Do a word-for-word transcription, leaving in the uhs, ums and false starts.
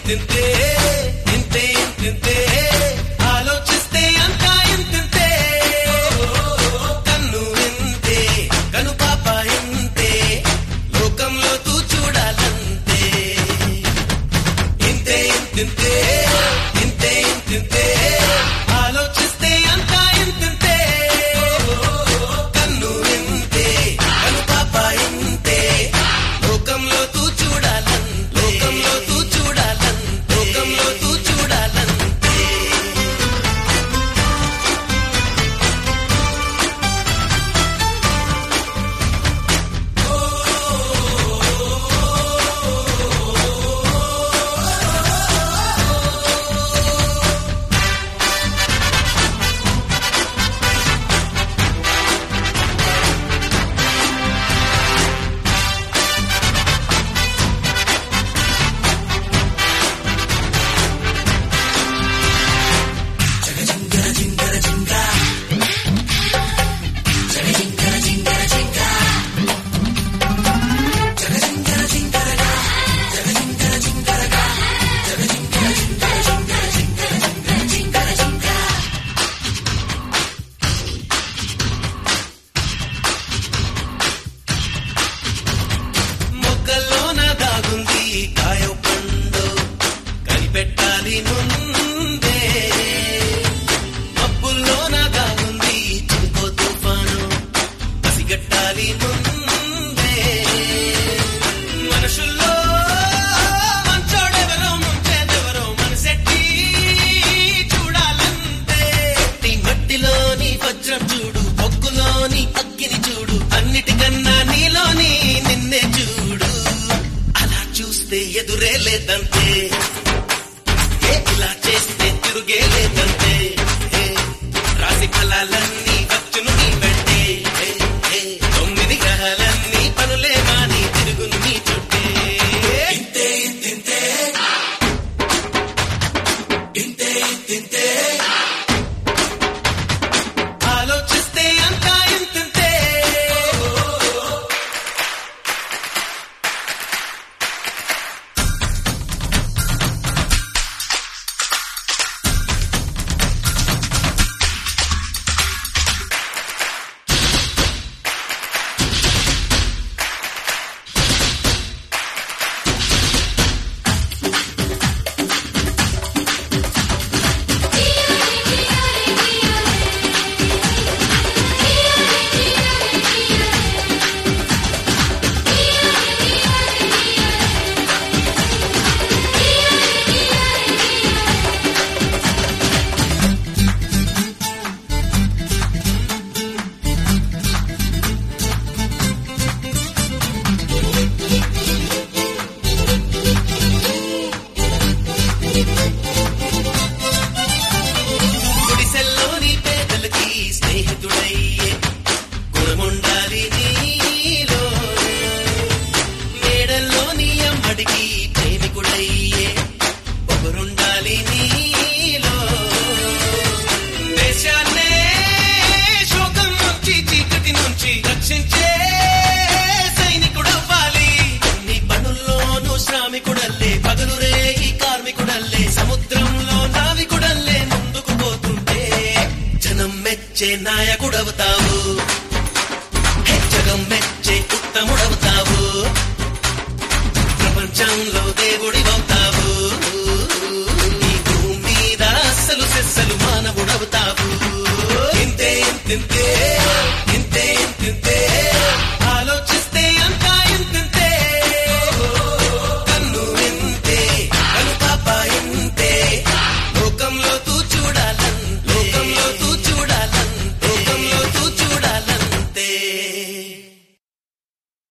ఇంతింతే ఇంతే ఇంతింతే ఆలోచిస్తే అంతా ఇంతింతే కన్ను ఇంతే కను పాప ఇంతే లోకంలో తూ చూడాలంతే ఇంతే ఇంతింతే ఇంతే ఇంతింతే ఆలోచిస్తే అంతా ఇంతింతే కన్ను ఇంతే కను పాప ఇంతే లోకంలో తూ చూడాలంతే లోకంలో తూ చూడాలంతే లోకంలో తూ చూడాలంతే మొక్కల్లోన దాగుంది కాయో పండు కనిపెట్టాలి ముందే మబ్బుల్లోన దాగుంది చినుకో తుఫాను పసిగట్టాలి ముందే మనుషుల్లో మంచోడెవరో ముంచేదెవరో మనసెట్టి చూడాలంతే ఈ మట్టిలోని వజ్రం చూడు బొగ్గులోని అగ్గిని చూడు అన్నిటికన్నా నీలోని నిన్నే చూడు అలా చూస్తే ఎదురే లేదంతే ఏ ఇలా చేస్తే తిరుగే లేదంతే ఏ రాశి ఫలాలన్నీ వచ్చును నీ వెంటే ఏ, ఏ, తొమ్మిది గ్రహాలన్నీ పనులే మాని తిరుగును నీ చుట్టే ఇంతే ఇంతింతే ఇంతే ఇంతింతే ఆలోచిస్తే అంతా ఇంతింతే గుడిసెల్లోని పేదలకి స్నేహితుడయ్యే గుణముండాలి నీలో మేడల్లోని అమ్మడికి ప్రేమికుడయ్యే పొగరుండాలి నీలో దేశాన్నే శోకం నుంచి చీకటి నుంచి రక్షించే సైనికుడవ్వాలి నీ పనుల్లోనూ శ్రామికుడల్లే పగలు రేగి కార్మికుడల్లే సముద్రంలో నావికుడల్లే ముందుకు పోతుంటే జనం మెచ్చే నాయకుడవుతావు హే, జగం మెచ్చే ఉత్తముడవుతావు ప్రపంచంలో దేవుడివవుతావు ఈ భూమి మీద అస్సలు సెస్సలు మానవుడవుతావు ఇంతే ఇంతింతే